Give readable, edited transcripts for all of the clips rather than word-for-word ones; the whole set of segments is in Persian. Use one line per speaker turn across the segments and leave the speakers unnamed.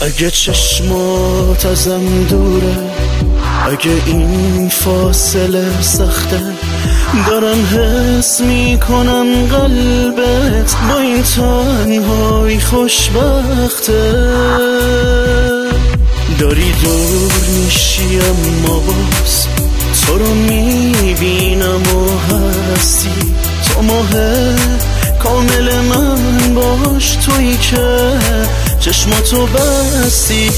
اگه چشمات ازم دوره، اگه این فاصله سخته، دارم حس میکنم قلبت با این تنهایی خوشبخته. داری دور میشی اما باز تو رو میبینم و هستی، تو ماه کامل من باش، تویی که چشماتو بستی.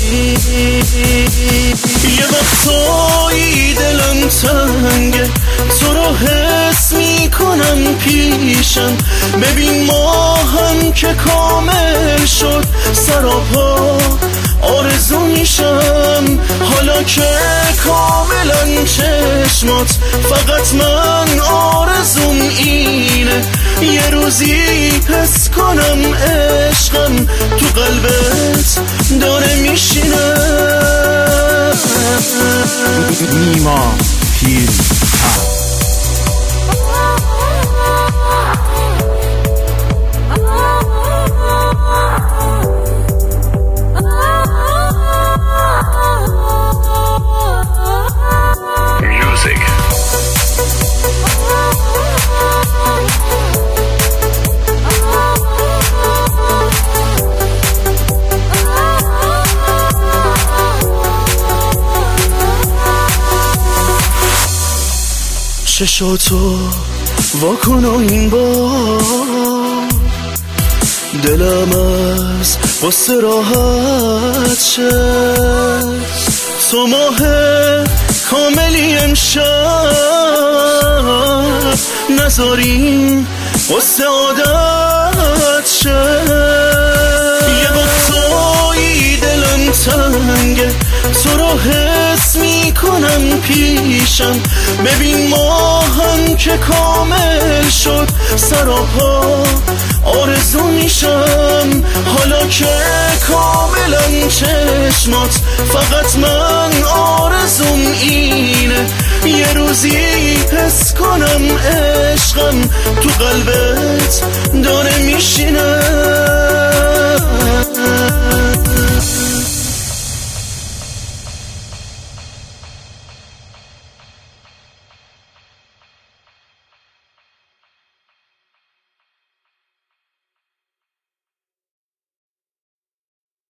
یه وقتایی دلم تنگه، تو رو حس میکنم پیشم، ببین ما هم که کامل شد سراپا آرزو میشم. حالا که کاملا چشمات، فقط من آرزوم اینه یه روزی حس کنم عشقم تو قلبت داره میشینه.
نیما پیل
چشاتو واکن و این بار، دلم از قصه راحت شد. تو ماه کاملی امشب، نذاریم قصه عادت شد. یه وقتایی دلم تنگه، تو رو حس میکنم پیشم، ببین ما هم که کامل شد سراپا آرزو میشم. حالا که کاملا چشمات، فقط من آرزوم اینه یه روزی حس کنم عشقم تو قلبت داره میشینه.